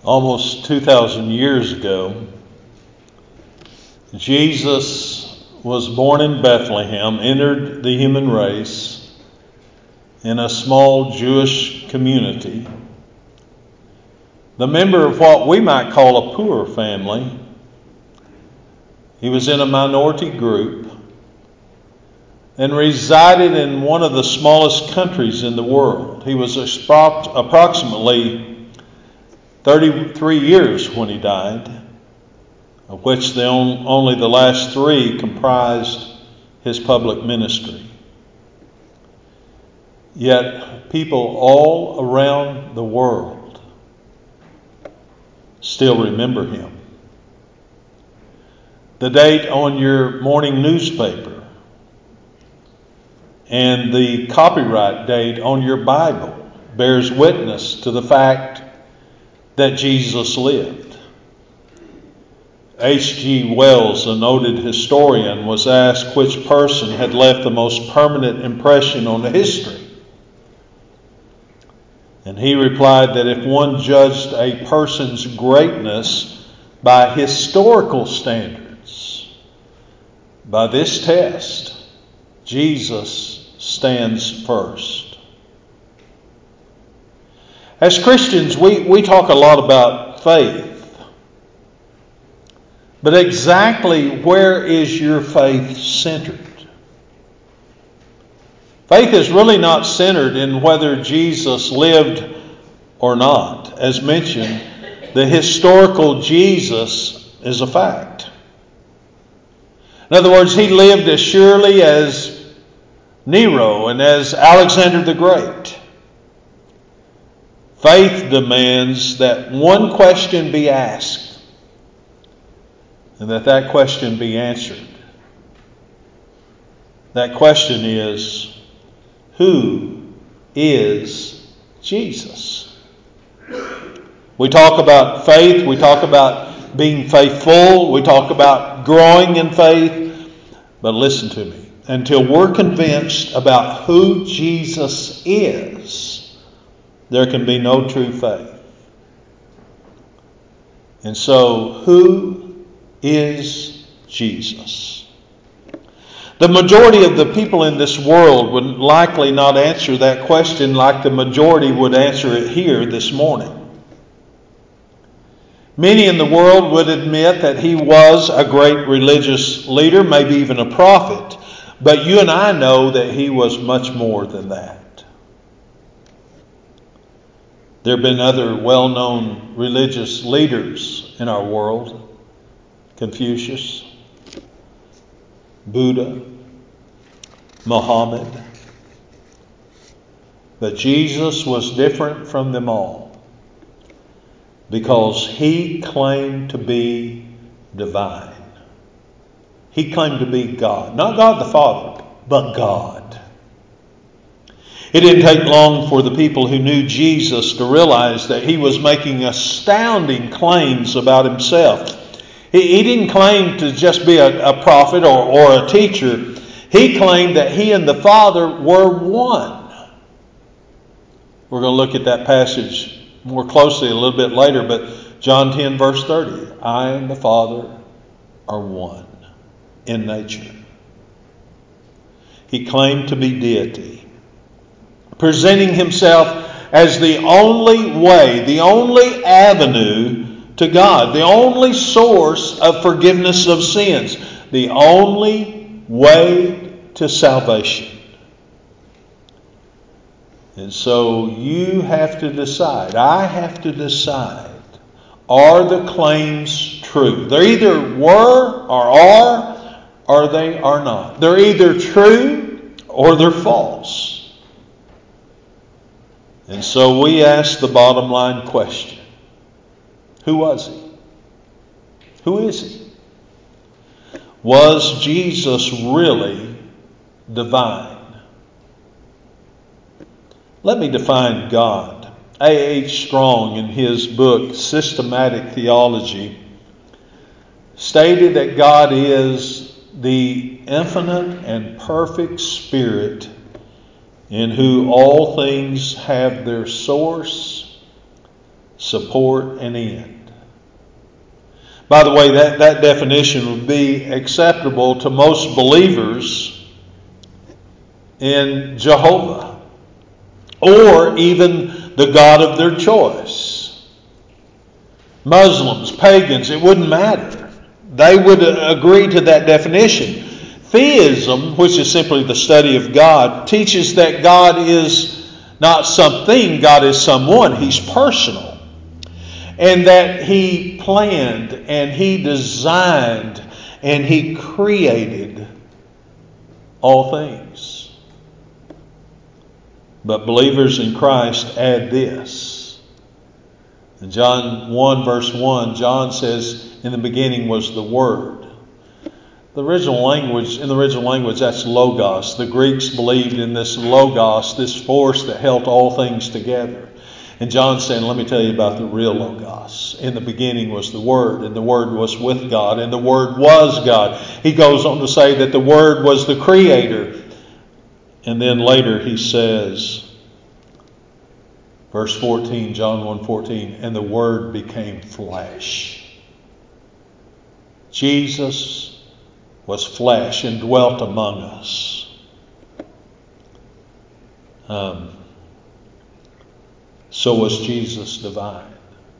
almost 2,000 years ago, Jesus was born in Bethlehem, entered the human race in a small Jewish community, the member of what we might call a poor family. He was in a minority group and resided in one of the smallest countries in the world. He was approximately 33 years when he died, of which only the last 3 comprised his public ministry. Yet people all around the world still remember him. The date on your morning newspaper and the copyright date on your Bible bears witness to the fact that Jesus lived. H.G. Wells, a noted historian, was asked which person had left the most permanent impression on history. And he replied that if one judged a person's greatness by historical standards, by this test, Jesus stands first. As Christians, we talk a lot about faith. But exactly where is your faith centered? Faith is really not centered in whether Jesus lived or not. As mentioned, the historical Jesus is a fact. In other words, he lived as surely as Nero and as Alexander the Great. Faith demands that one question be asked and that question be answered. That question is, who is Jesus? We talk about faith, we talk about being faithful, we talk about growing in faith, but listen to me. Until we're convinced about who Jesus is, there can be no true faith. And so, who is Jesus? The majority of the people in this world would likely not answer that question like the majority would answer it here this morning. Many in the world would admit that he was a great religious leader, maybe even a prophet. But you and I know that he was much more than that. There have been other well-known religious leaders in our world. Confucius, Buddha, Muhammad. But Jesus was different from them all because he claimed to be divine. He claimed to be God. Not God the Father, but God. It didn't take long for the people who knew Jesus to realize that he was making astounding claims about himself. He didn't claim to just be a prophet or a teacher. He claimed that he and the Father were one. We're going to look at that passage more closely a little bit later, but John 10 verse 30. I and the Father are one in nature. He claimed to be deity, presenting himself as the only way, the only avenue to God, the only source of forgiveness of sins, the only way to salvation. And so you have to decide, I have to decide, are the claims true? They either were or are, or they are not. They're either true or they're false. And so we ask the bottom line question. Who was he? Who is he? Was Jesus really divine? Let me define God. A.H. Strong, in his book Systematic Theology, stated that God is the infinite and perfect Spirit in whom all things have their source, support, and end. By the way, that definition would be acceptable to most believers in Jehovah, or even the God of their choice. Muslims, pagans, it wouldn't matter. They would agree to that definition. Theism, which is simply the study of God, teaches that God is not something, God is someone. He's personal. And that He planned and He designed and He created all things. But believers in Christ add this. In John 1 verse 1, John says, in the beginning was the Word. In the original language, that's Logos. The Greeks believed in this Logos, this force that held all things together. And John's saying, let me tell you about the real Logos. In the beginning was the Word, and the Word was with God, and the Word was God. He goes on to say that the Word was the Creator. And then later he says, verse 14, John 1:14, and the Word became flesh. Jesus was flesh and dwelt among us. So was Jesus divine?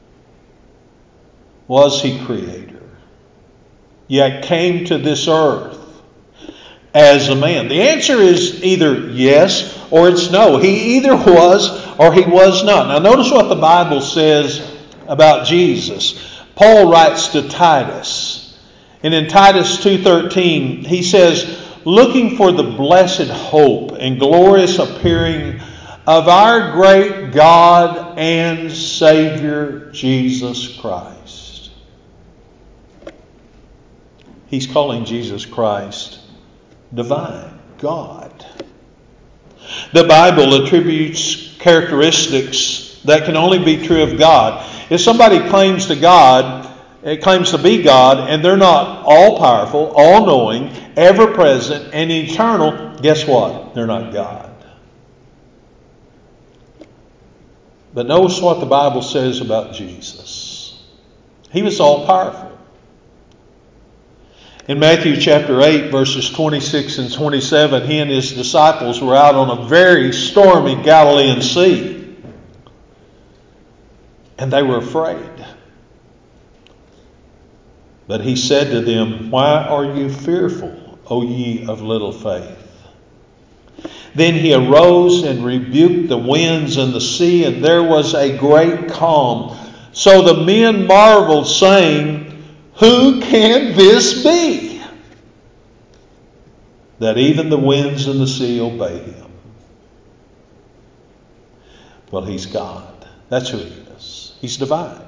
Was He Creator? Yet came to this earth as a man. The answer is either yes or it's no. He either was or He was not. Now notice what the Bible says about Jesus. Paul writes to Titus. And in Titus 2:13, he says, looking for the blessed hope and glorious appearing of our great God and Savior, Jesus Christ. He's calling Jesus Christ divine, God. The Bible attributes characteristics that can only be true of God. If somebody claims to be God, and they're not all-powerful, all-knowing, ever-present, and eternal, guess what? They're not God. But notice what the Bible says about Jesus. He was all-powerful. In Matthew chapter 8, verses 26 and 27, He and His disciples were out on a very stormy Galilean sea. And they were afraid. But He said to them, why are you fearful, O ye of little faith? Then He arose and rebuked the winds and the sea, and there was a great calm. So the men marveled, saying, who can this be, that even the winds and the sea obey Him? Well, He's God. That's who He is. He's divine.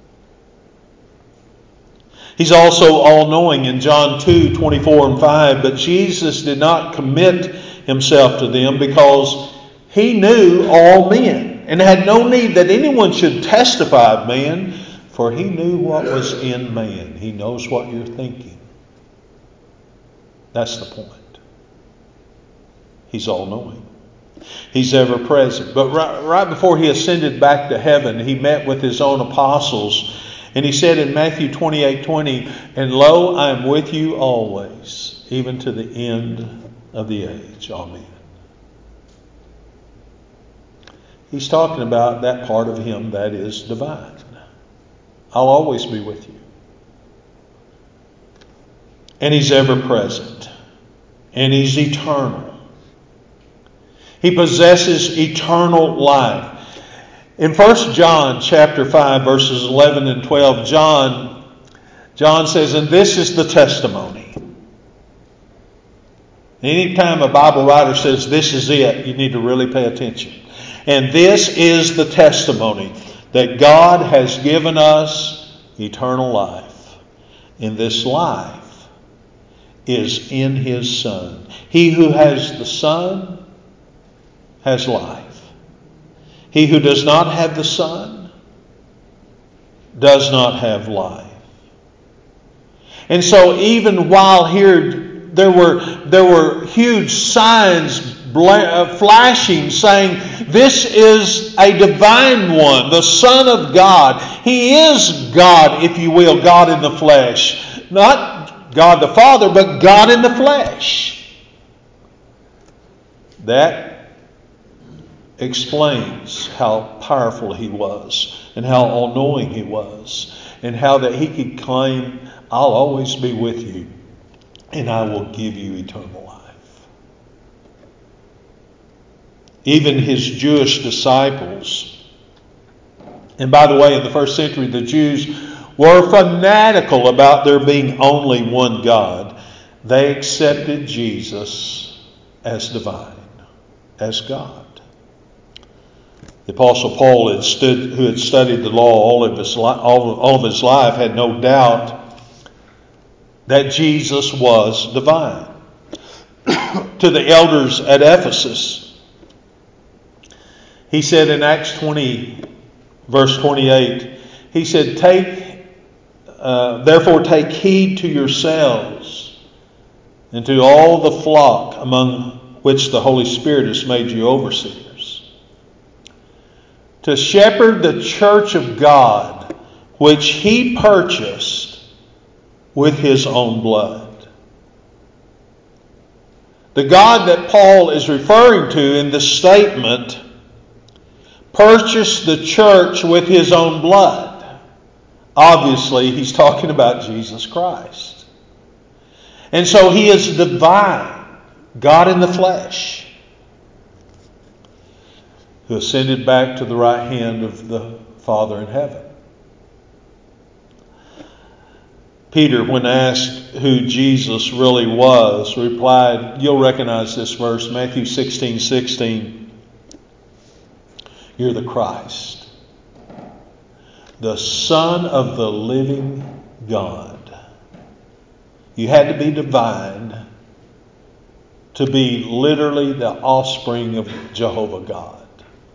He's also all-knowing in John 2:24 and 5. But Jesus did not commit Himself to them because He knew all men and had no need that anyone should testify of man, for He knew what was in man. He knows what you're thinking. That's the point. He's all-knowing. He's ever-present. But right before He ascended back to heaven, He met with His own apostles. And He said in Matthew 28:20, and lo, I am with you always, even to the end of the age. Amen. He's talking about that part of Him that is divine. I'll always be with you. And He's ever present. And He's eternal. He possesses eternal life. In 1 John chapter 5, verses 11 and 12, John says, and this is the testimony. Anytime a Bible writer says this is it, you need to really pay attention. And this is the testimony, that God has given us eternal life. And this life is in His Son. He who has the Son has life. He who does not have the Son does not have life. And so even while here there were huge signs flashing, saying, this is a divine one, the Son of God. He is God, if you will, God in the flesh. Not God the Father, but God in the flesh. That explains how powerful he was and how all-knowing he was, and how that he could claim, I'll always be with you and I will give you eternal life. Even his Jewish disciples, and by the way, in the first century, the Jews were fanatical about there being only one God. They accepted Jesus as divine, as God. The Apostle Paul, who had studied the law all of his life, had no doubt that Jesus was divine. To the elders at Ephesus, he said in Acts 20, verse 28, he said, therefore take heed to yourselves and to all the flock among which the Holy Spirit has made you overseers, to shepherd the church of God, which he purchased with his own blood. The God that Paul is referring to in this statement purchased the church with his own blood. Obviously, he's talking about Jesus Christ. And so he is divine, God in the flesh, who ascended back to the right hand of the Father in heaven. Peter, when asked who Jesus really was, replied, you'll recognize this verse, Matthew 16:16. You're the Christ, the Son of the living God. You had to be divine to be literally the offspring of Jehovah God,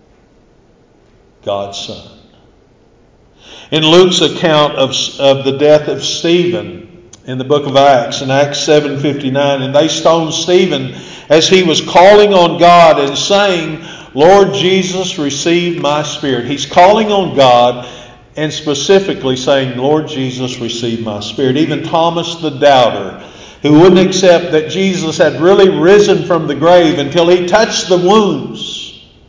God's Son. In Luke's account of the death of Stephen in the book of Acts, in Acts 7:59, and they stoned Stephen as he was calling on God and saying, Lord Jesus, receive my spirit. He's calling on God and specifically saying, Lord Jesus, receive my spirit. Even Thomas the doubter, who wouldn't accept that Jesus had really risen from the grave until he touched the wounds,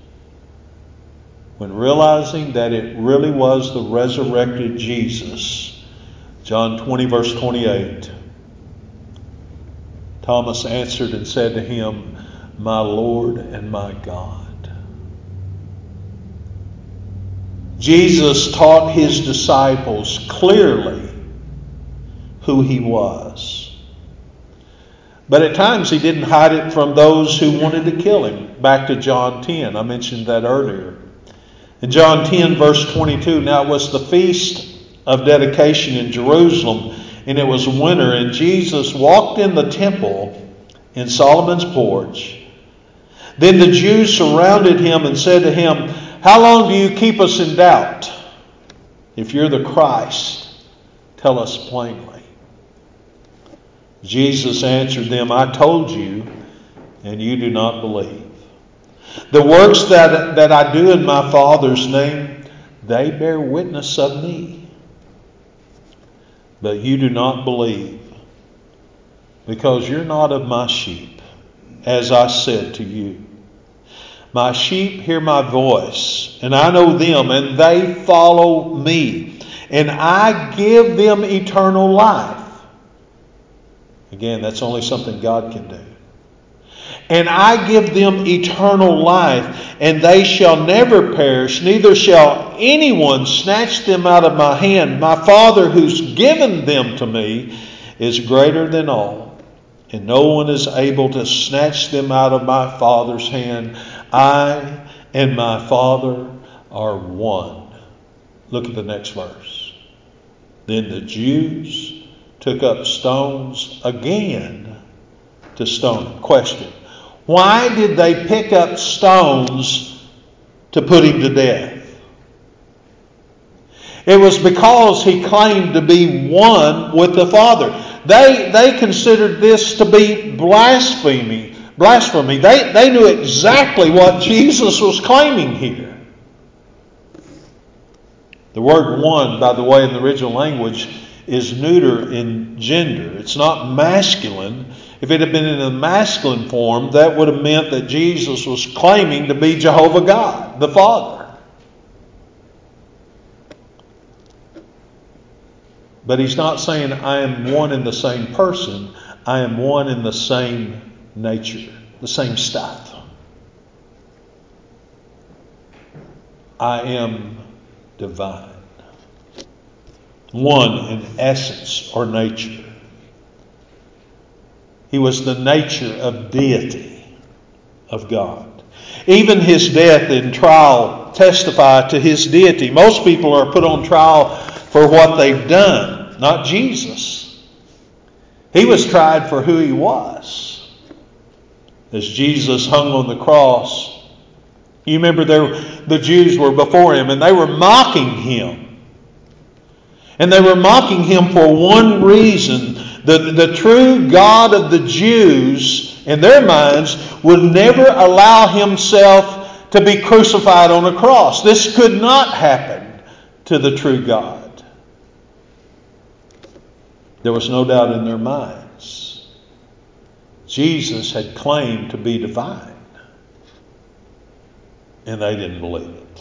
when realizing that it really was the resurrected Jesus, John 20 verse 28, Thomas answered and said to him, my Lord and my God. Jesus taught his disciples clearly who he was. But at times he didn't hide it from those who wanted to kill him. Back to John 10, I mentioned that earlier. In John 10 verse 22, now it was the feast of dedication in Jerusalem, and it was winter, and Jesus walked in the temple in Solomon's porch. Then the Jews surrounded him and said to him, how long do you keep us in doubt? If you're the Christ, tell us plainly. Jesus answered them, I told you, and you do not believe. The works that I do in my Father's name, they bear witness of me. But you do not believe, because you're not of my sheep, as I said to you. My sheep hear my voice, and I know them, and they follow me. And I give them eternal life. Again, that's only something God can do. And I give them eternal life, and they shall never perish, neither shall anyone snatch them out of my hand. My Father who's given them to me is greater than all, and no one is able to snatch them out of my Father's hand. I and my Father are one. Look at the next verse. Then the Jews took up stones again to stone him. Question. Why did they pick up stones to put him to death? It was because he claimed to be one with the Father. They considered this to be blasphemy blasphemy. They knew exactly what Jesus was claiming here. The word one, by the way, in the original language is neuter in gender. It's not masculine. If it had been in a masculine form, that would have meant that Jesus was claiming to be Jehovah God, the Father. But he's not saying I am one in the same person. I am one in the same nature, the same stuff. I am divine. One in essence or nature. He was the nature of deity of God. Even his death and trial testify to his deity. Most people are put on trial for what they've done, not Jesus. He was tried for who he was. As Jesus hung on the cross, you remember the Jews were before him and they were mocking him. And they were mocking him for one reason. The true God of the Jews, in their minds, would never allow himself to be crucified on a cross. This could not happen to the true God. There was no doubt in their minds. Jesus had claimed to be divine. And they didn't believe it.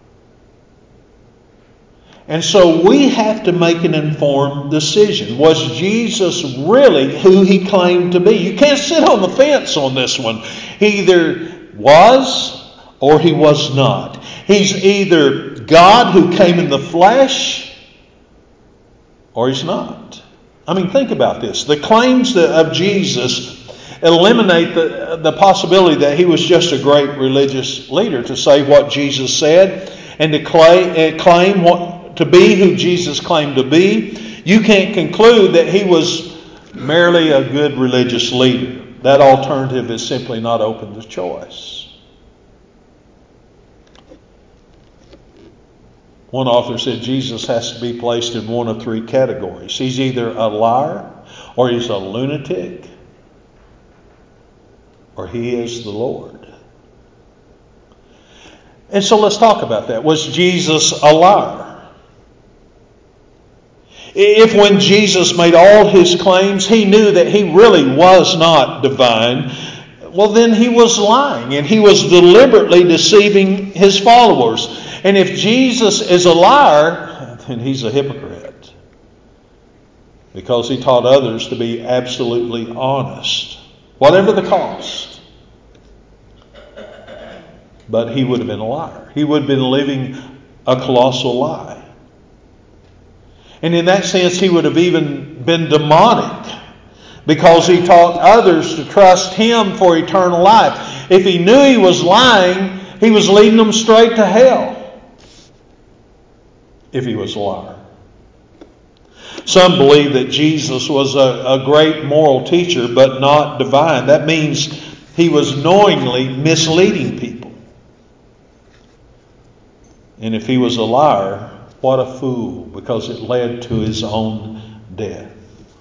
And so we have to make an informed decision. Was Jesus really who he claimed to be? You can't sit on the fence on this one. He either was or he was not. He's either God who came in the flesh or he's not. I mean, think about this. The claims of Jesus eliminate the possibility that he was just a great religious leader. To say what Jesus said and to claim what to be who Jesus claimed to be, you can't conclude that he was merely a good religious leader. That alternative is simply not open to choice. One author said Jesus has to be placed in one of three categories. He's either a liar, or he's a lunatic, or he is the Lord. And so let's talk about that. Was Jesus a liar? If when Jesus made all his claims, he knew that he really was not divine, well then he was lying and he was deliberately deceiving his followers. And if Jesus is a liar, then he's a hypocrite. Because he taught others to be absolutely honest, whatever the cost. But he would have been a liar. He would have been living a colossal lie. And in that sense, he would have even been demonic because he taught others to trust him for eternal life. If he knew he was lying, he was leading them straight to hell if he was a liar. Some believe that Jesus was a great moral teacher but not divine. That means he was knowingly misleading people. And if he was a liar, what a fool, because it led to his own death.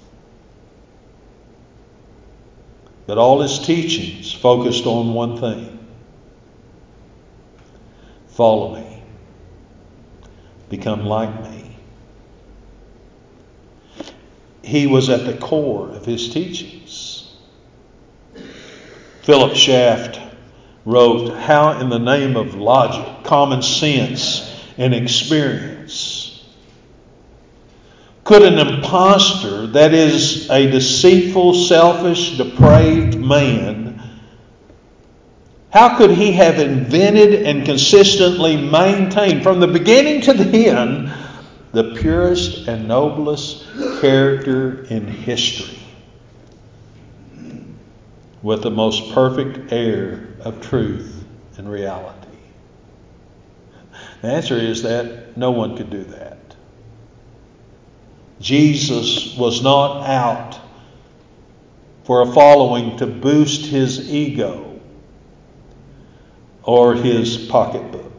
But all his teachings focused on one thing. Follow me. Become like me. He was at the core of his teachings. Philip Schaff wrote, "How in the name of logic, common sense, and experience could an impostor, that is a deceitful, selfish, depraved man, how could he have invented and consistently maintained from the beginning to the end the purest and noblest character in history with the most perfect air of truth and reality?" The answer is that no one could do that. Jesus was not out for a following to boost his ego or his pocketbook.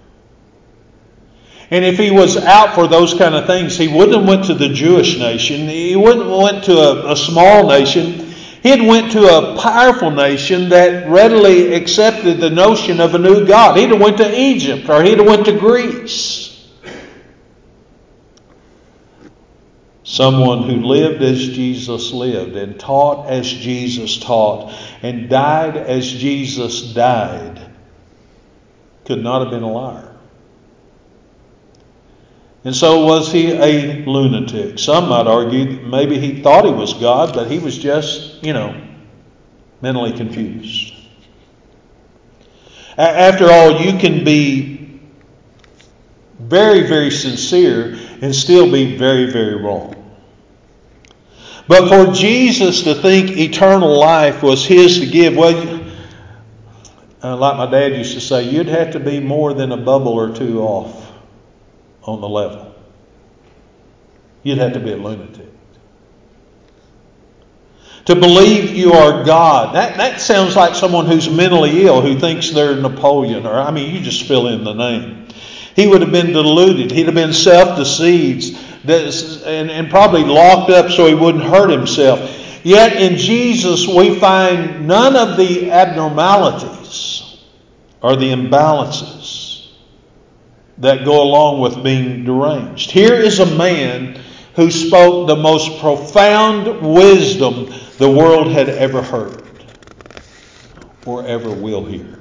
And if he was out for those kind of things, he wouldn't have went to the Jewish nation. He wouldn't have went to a small nation. He had went to a powerful nation that readily accepted the notion of a new God. He'd have went to Egypt, or he'd have went to Greece. Someone who lived as Jesus lived, and taught as Jesus taught, and died as Jesus died, could not have been a liar. And so was he a lunatic? Some might argue that maybe he thought he was God, but he was just, mentally confused. After all, you can be very, very sincere and still be very, very wrong. But for Jesus to think eternal life was his to give, well, like my dad used to say, you'd have to be more than a bubble or two off on the level. You'd have to be a lunatic. To believe you are God, that sounds like someone who's mentally ill, who thinks they're Napoleon, or you just fill in the name. He would have been deluded. He'd have been self-deceived and probably locked up so he wouldn't hurt himself. Yet in Jesus we find none of the abnormalities or the imbalances that go along with being deranged. Here is a man who spoke the most profound wisdom the world had ever heard or ever will hear.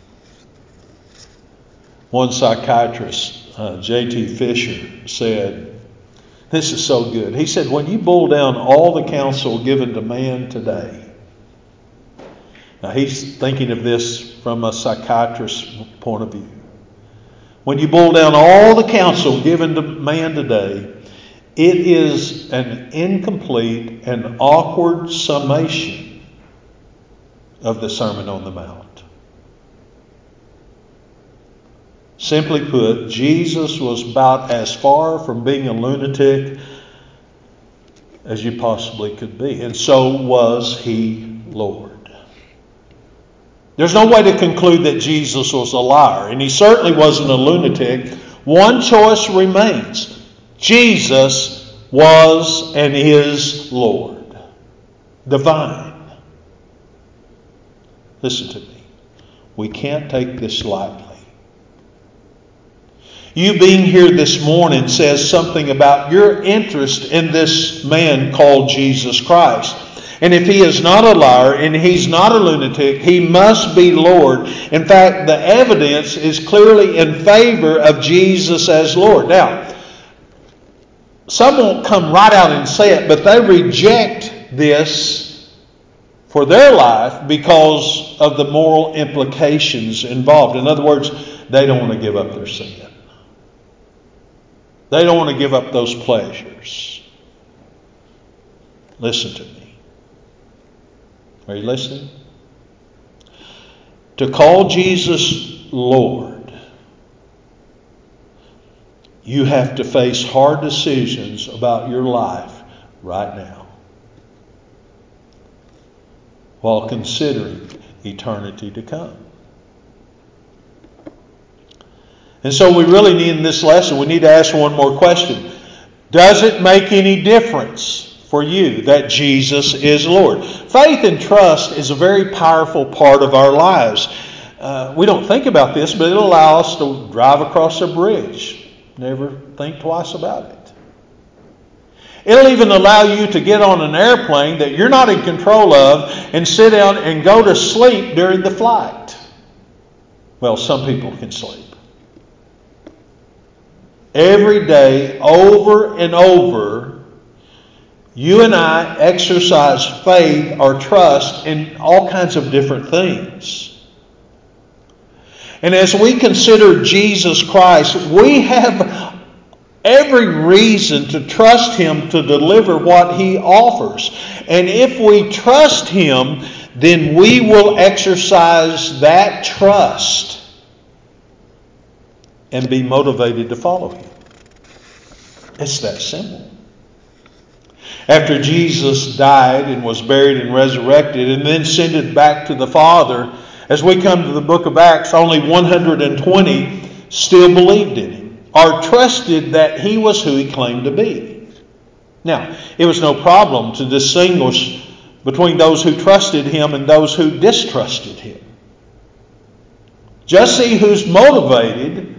One psychiatrist, J.T. Fisher, said, this is so good. He said, when you boil down all the counsel given to man today, now he's thinking of this from a psychiatrist's point of view. When you boil down all the counsel given to man today, it is an incomplete and awkward summation of the Sermon on the Mount. Simply put, Jesus was about as far from being a lunatic as you possibly could be. And so was he Lord. There's no way to conclude that Jesus was a liar, and he certainly wasn't a lunatic. One choice remains. Jesus was and is Lord. Divine. Listen to me. We can't take this lightly. You being here this morning says something about your interest in this man called Jesus Christ. And if he is not a liar and he's not a lunatic, he must be Lord. In fact, the evidence is clearly in favor of Jesus as Lord. Now, some won't come right out and say it, but they reject this for their life because of the moral implications involved. In other words, they don't want to give up their sin. They don't want to give up those pleasures. Listen to me. Are you listening? To call Jesus Lord, you have to face hard decisions about your life right now while considering eternity to come. And so we really need in this lesson, we need to ask one more question. Does it make any difference for you that Jesus is Lord? Faith and trust is a very powerful part of our lives. We don't think about this, but it'll allow us to drive across a bridge. Never think twice about it. It'll even allow you to get on an airplane that you're not in control of and sit down and go to sleep during the flight. Well, some people can sleep. Every day, over and over, you and I exercise faith or trust in all kinds of different things. And as we consider Jesus Christ, we have every reason to trust Him to deliver what He offers. And if we trust Him, then we will exercise that trust and be motivated to follow Him. It's that simple. After Jesus died and was buried and resurrected and then ascended back to the Father, as we come to the book of Acts, only 120 still believed in Him or trusted that He was who He claimed to be. Now, it was no problem to distinguish between those who trusted him and those who distrusted him. Just see who's motivated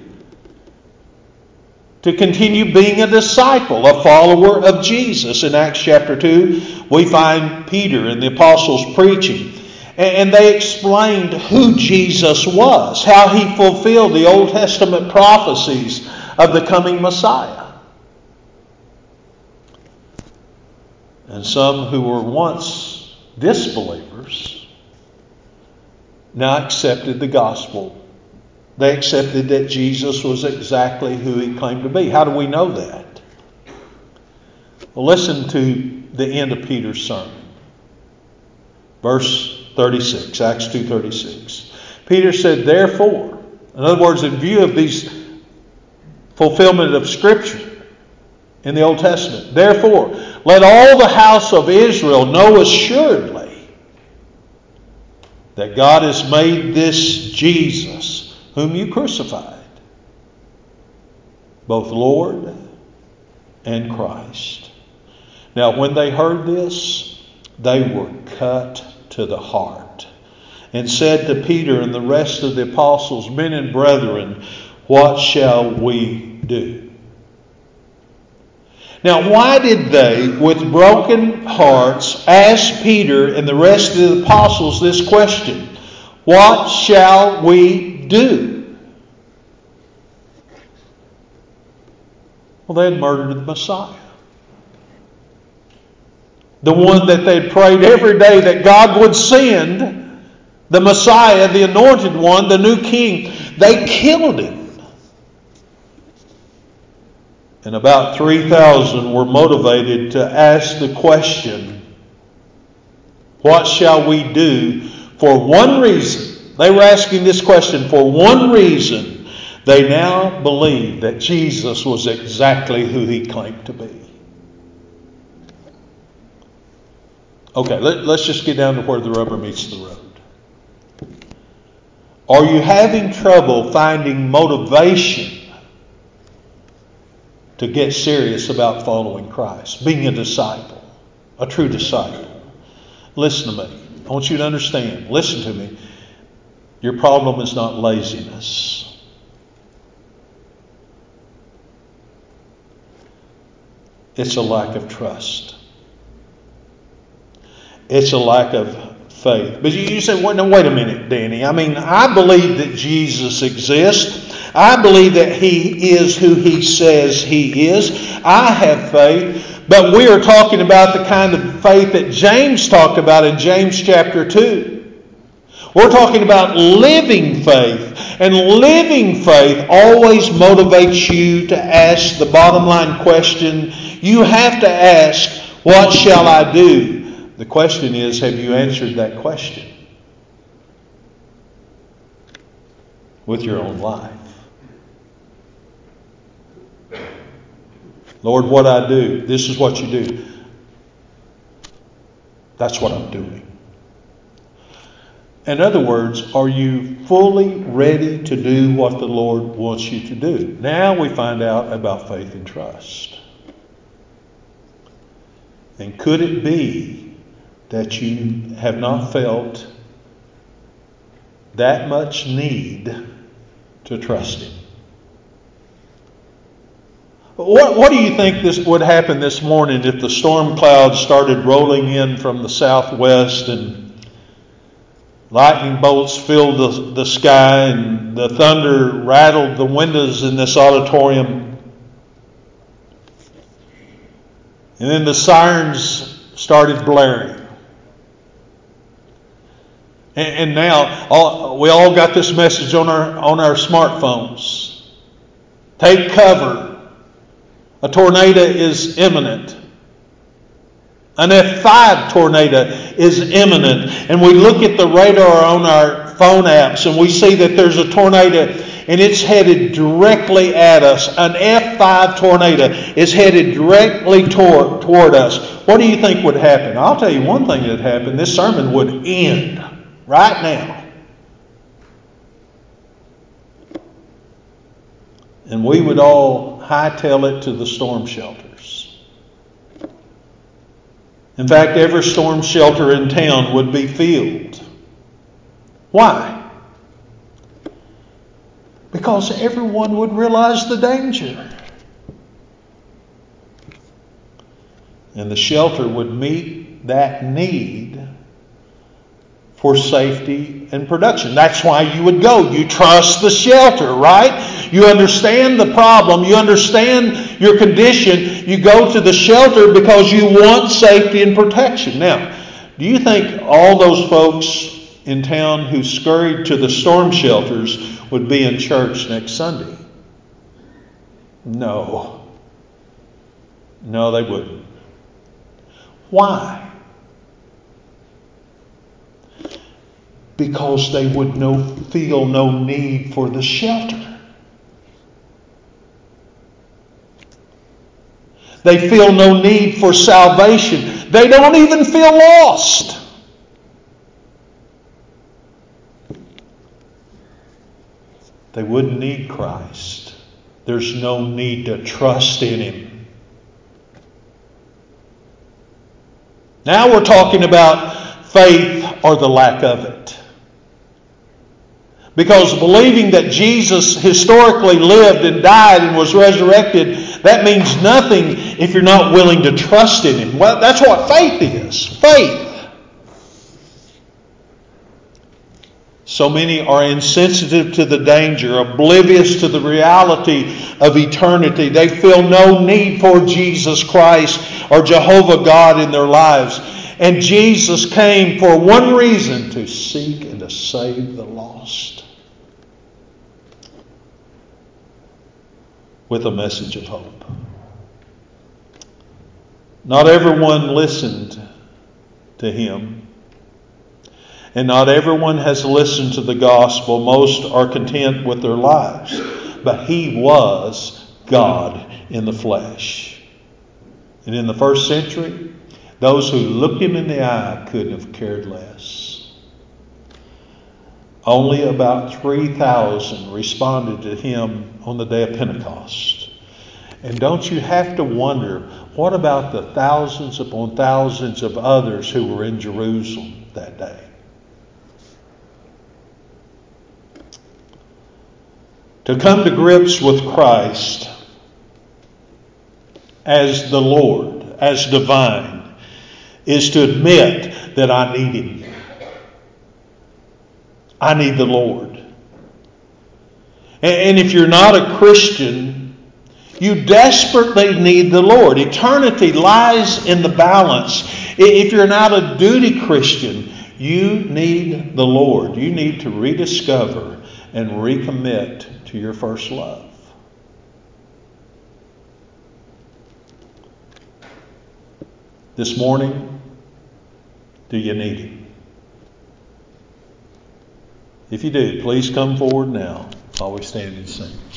to continue being a disciple, a follower of Jesus. In Acts chapter 2, we find Peter and the apostles preaching. And they explained who Jesus was, how he fulfilled the Old Testament prophecies of the coming Messiah. And some who were once disbelievers now accepted the gospel. They accepted that Jesus was exactly who he claimed to be. How do we know that? Well, listen to the end of Peter's sermon. Verse 36, Acts 2:36. Peter said, therefore, in other words, in view of these fulfillment of Scripture in the Old Testament, therefore, let all the house of Israel know assuredly that God has made this Jesus, whom you crucified, both Lord and Christ. Now, when they heard this, they were cut to the heart, and said to Peter and the rest of the apostles, men and brethren, what shall we do? Now, why did they, with broken hearts, ask Peter and the rest of the apostles this question? What shall we do? Well, they had murdered the Messiah. The one that they prayed every day that God would send, the Messiah, the anointed one, the new king. They killed him. And about 3,000 were motivated to ask the question, what shall we do? For one reason. They were asking this question for one reason. They now believe that Jesus was exactly who he claimed to be. Okay, let's just get down to where the rubber meets the road. Are you having trouble finding motivation to get serious about following Christ, being a disciple, a true disciple? Listen to me. I want you to understand. Listen to me. Your problem is not laziness. It's a lack of trust. It's a lack of faith. But you say, well, no, wait a minute, Danny. I mean, I believe that Jesus exists. I believe that he is who he says he is. I have faith. But we are talking about the kind of faith that James talked about in James chapter 2. We're talking about living faith. And living faith always motivates you to ask the bottom line question. You have to ask, what shall I do? The question is, have you answered that question with your own life? Lord, what I do, this is what you do. That's what I'm doing. In other words, are you fully ready to do what the Lord wants you to do? Now we find out about faith and trust. And could it be that you have not felt that much need to trust him? What do you think this would happen this morning if the storm clouds started rolling in from the southwest and lightning bolts filled the sky and the thunder rattled the windows in this auditorium, and then the sirens started blaring? And now we all got this message on our smartphones. Take cover. A tornado is imminent. An F5 tornado is imminent. And we look at the radar on our phone apps and we see that there's a tornado and it's headed directly at us. An F5 tornado is headed directly toward us. What do you think would happen? I'll tell you one thing that would happen. This sermon would end right now. And we would all hightail it to the storm shelters. In fact, every storm shelter in town would be filled. Why? Because everyone would realize the danger. And the shelter would meet that need for safety and production. That's why you would go. You trust the shelter, right? You understand the problem. You understand your condition. You go to the shelter because you want safety and protection. Now, do you think all those folks in town who scurried to the storm shelters would be in church next Sunday? No. No, they wouldn't. Why? Because they would feel no need for the shelter. They feel no need for salvation. They don't even feel lost. They wouldn't need Christ. There's no need to trust in Him. Now we're talking about faith or the lack of it. Because believing that Jesus historically lived and died and was resurrected, that means nothing if you're not willing to trust in Him. Well, that's what faith is. Faith. So many are insensitive to the danger, oblivious to the reality of eternity. They feel no need for Jesus Christ or Jehovah God in their lives. And Jesus came for one reason: to seek and to save the lost. With a message of hope. Not everyone listened to Him. And not everyone has listened to the gospel. Most are content with their lives. But He was God in the flesh. And in the first century, those who looked Him in the eye couldn't have cared less. Only about 3,000 responded to Him on the day of Pentecost. And don't you have to wonder, what about the thousands upon thousands of others who were in Jerusalem that day? To come to grips with Christ as the Lord, as divine, is to admit that I need Him. I need the Lord. And if you're not a Christian, you desperately need the Lord. Eternity lies in the balance. If you're not a duty Christian, you need the Lord. You need to rediscover and recommit to your first love. This morning, do you need Him? If you do, please come forward now while we stand and sing.